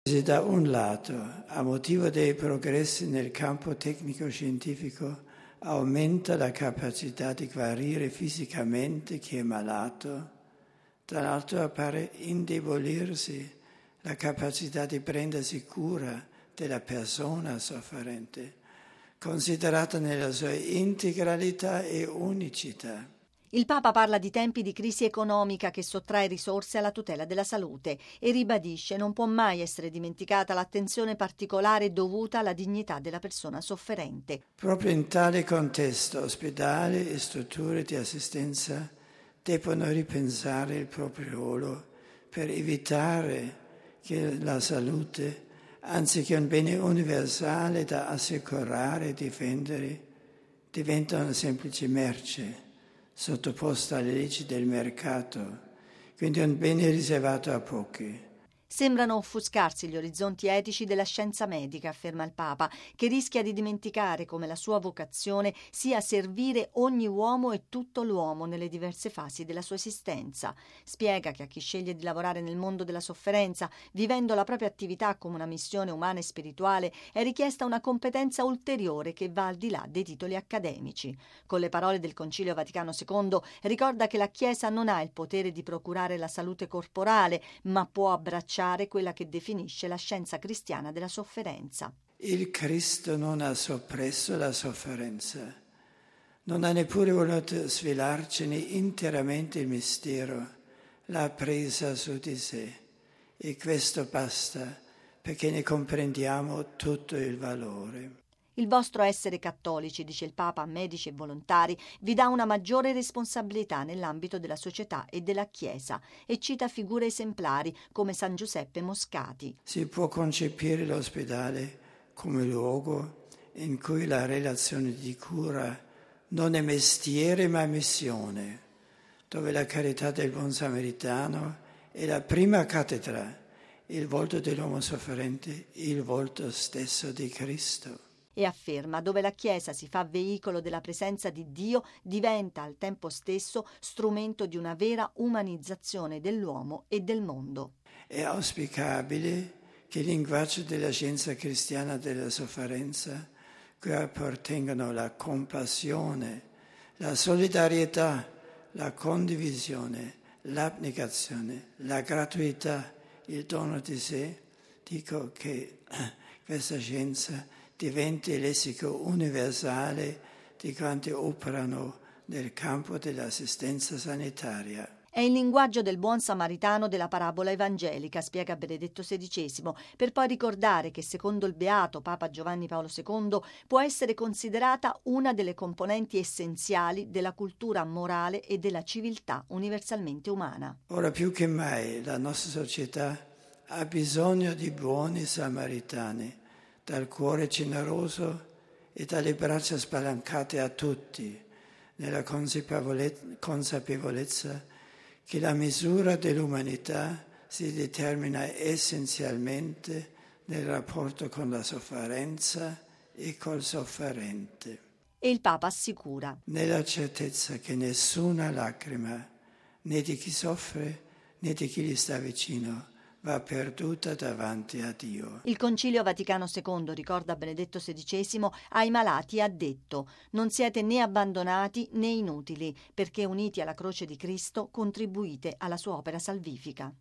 Se da un lato, a motivo dei progressi nel campo tecnico-scientifico, aumenta la capacità di guarire fisicamente chi è malato, dall'altro appare indebolirsi la capacità di prendersi cura della persona sofferente, considerata nella sua integralità e unicità. Il Papa parla di tempi di crisi economica che sottrae risorse alla tutela della salute e ribadisce non può mai essere dimenticata l'attenzione particolare dovuta alla dignità della persona sofferente. Proprio in tale contesto, ospedali e strutture di assistenza debbono ripensare il proprio ruolo per evitare che la salute, anziché un bene universale da assicurare e difendere, diventa una semplice merce sottoposta alle leggi del mercato, quindi un bene riservato a pochi. Sembrano offuscarsi gli orizzonti etici della scienza medica, afferma il Papa, che rischia di dimenticare come la sua vocazione sia servire ogni uomo e tutto l'uomo nelle diverse fasi della sua esistenza. Spiega che a chi sceglie di lavorare nel mondo della sofferenza, vivendo la propria attività come una missione umana e spirituale, è richiesta una competenza ulteriore che va al di là dei titoli accademici. Con le parole del Concilio Vaticano II, ricorda che la Chiesa non ha il potere di procurare la salute corporale, ma può abbracciare quella che definisce la scienza cristiana della sofferenza. Il Cristo non ha soppresso la sofferenza, non ha neppure voluto svelarcene interamente il mistero, l'ha presa su di sé e questo basta perché ne comprendiamo tutto il valore. Il vostro essere cattolici, dice il Papa a medici e volontari, vi dà una maggiore responsabilità nell'ambito della società e della Chiesa e cita figure esemplari come San Giuseppe Moscati. Si può concepire l'ospedale come luogo in cui la relazione di cura non è mestiere ma missione, dove la carità del buon samaritano è la prima cattedra, il volto dell'uomo sofferente, il volto stesso di Cristo. E afferma dove la Chiesa si fa veicolo della presenza di Dio, diventa al tempo stesso strumento di una vera umanizzazione dell'uomo e del mondo. È auspicabile che il linguaggio della scienza cristiana della sofferenza, cui appartengono la compassione, la solidarietà, la condivisione, l'abnegazione, la gratuità, il dono di sé, dico che questa scienza diventi il lessico universale di quanti operano nel campo dell'assistenza sanitaria. È il linguaggio del buon samaritano della parabola evangelica, spiega Benedetto XVI, per poi ricordare che secondo il beato Papa Giovanni Paolo II può essere considerata una delle componenti essenziali della cultura morale e della civiltà universalmente umana. Ora più che mai la nostra società ha bisogno di buoni samaritani, dal cuore generoso e dalle braccia spalancate a tutti, nella consapevolezza che la misura dell'umanità si determina essenzialmente nel rapporto con la sofferenza e col sofferente. E il Papa assicura: nella certezza che nessuna lacrima, né di chi soffre né di chi gli sta vicino, va perduta davanti a Dio. Il Concilio Vaticano II, ricorda Benedetto XVI, ai malati ha detto: non siete né abbandonati né inutili, perché uniti alla croce di Cristo contribuite alla sua opera salvifica.